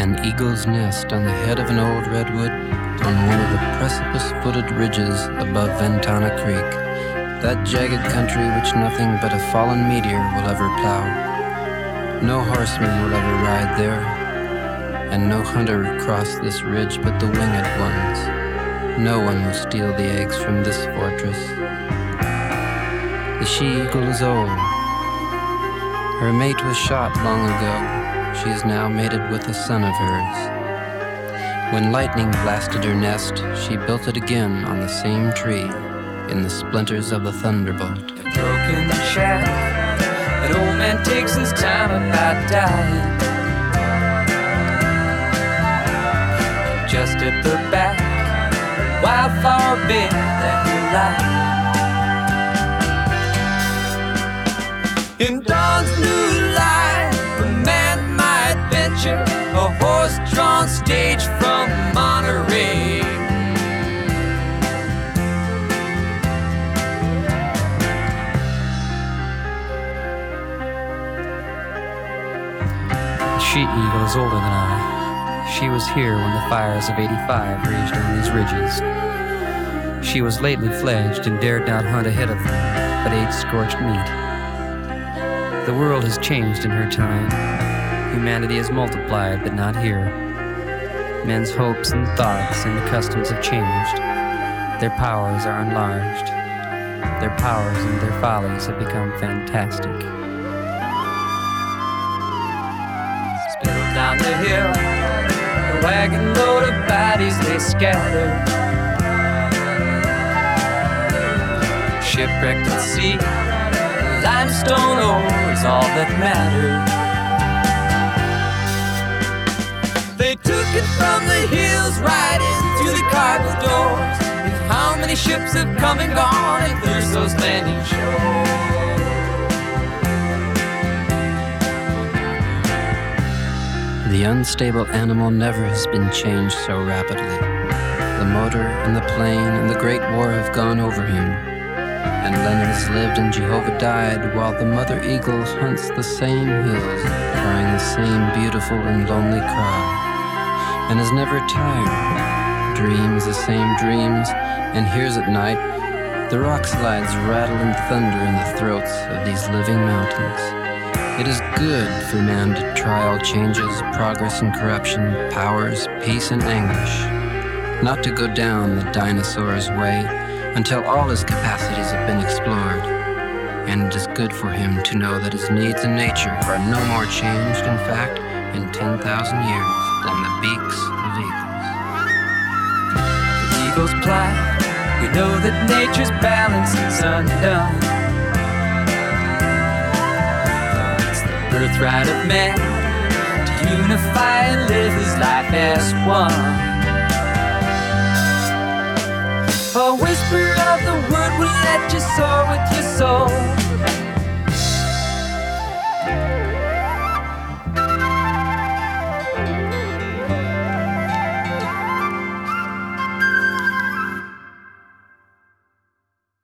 an eagle's nest on the head of an old redwood on one of the precipice-footed ridges above Ventana Creek, that jagged country which nothing but a fallen meteor will ever plow. No horseman will ever ride there, and no hunter cross this ridge but the winged ones. No one will steal the eggs from this fortress. The she-eagle is old. Her mate was shot long ago. She is now mated with a son of hers. When lightning blasted her nest, she built it again on the same tree, in the splinters of the thunderbolt. A broken shack, an old man takes his time about dying. Just at the back, a wildflower bed that will light. In dawn's new light, a man might venture a horse-drawn stage from Monterey. The she-eagle is older than I. She was here when the fires of '85 raged on these ridges. She was lately fledged and dared not hunt ahead of them, but ate scorched meat. The world has changed in her time. Humanity has multiplied, but not here. Men's hopes and thoughts and the customs have changed. Their powers are enlarged. Their powers and their follies have become fantastic. Spilled down the hill, a wagon load of bodies they scattered. Shipwrecked at sea, limestone ore is all that mattered. They took it from the hills right into the cargo doors. And how many ships have come and gone and thirst those landing shores? The unstable animal never has been changed so rapidly. The motor and the plane and the Great War have gone over him. And Lenin has lived and Jehovah died, while the mother eagle hunts the same hills, crying the same beautiful and lonely cry, and is never tired, dreams the same dreams, and hears at night the rock slides rattle and thunder in the throats of these living mountains. It is good for man to try all changes, progress and corruption, powers, peace and anguish, not to go down the dinosaur's way until all his capacities have been explored. And it is good for him to know that his needs in nature are no more changed, in fact, in 10,000 years than the beaks of eagles. The eagle's plight, we know that nature's balance is undone. It's the birthright of man to unify and live his life as one. A whisper of the word will let you soar with your soul.